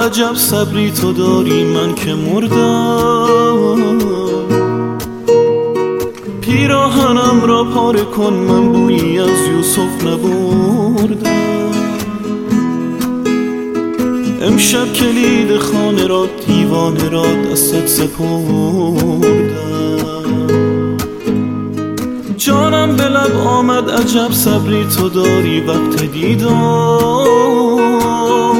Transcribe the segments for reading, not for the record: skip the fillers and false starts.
عجب صبری تو داری، من که مردم. پیراهنم را پاره کن، من بویی از یوسف نبردم. امشب کلید خانه را، دیوانه را دستت سپردم. جانم به لب آمد، عجب صبری تو داری وقت دیدار.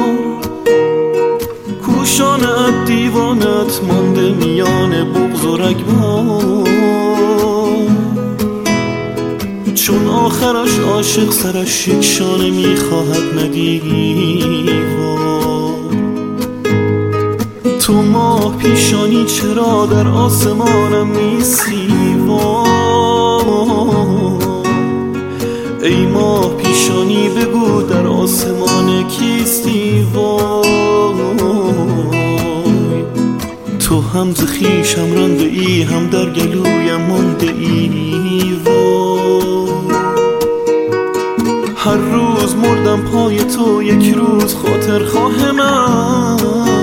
کوشانت دیوانت مانده میان بغض و رگبار. چون آخرش عاشق سرش یک شانه میخواهد ندیوار. تو ماه پیشانی چرا در آسمانم نیستی؟ ای ماه پیشانی بگو در آسمان کیستی؟ وای تو هم ز خویشم رانده ای، هم در گلویم مانده ای. وای هر روز مردم پای تو، یک روز خاطر خواه من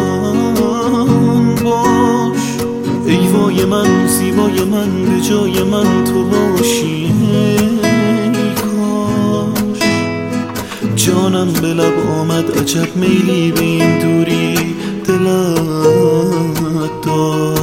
باش. ای وای من، زیبای من، به جای من تو باشی. جانم به لب آمد، عجب میلی به این دوری دلت دار.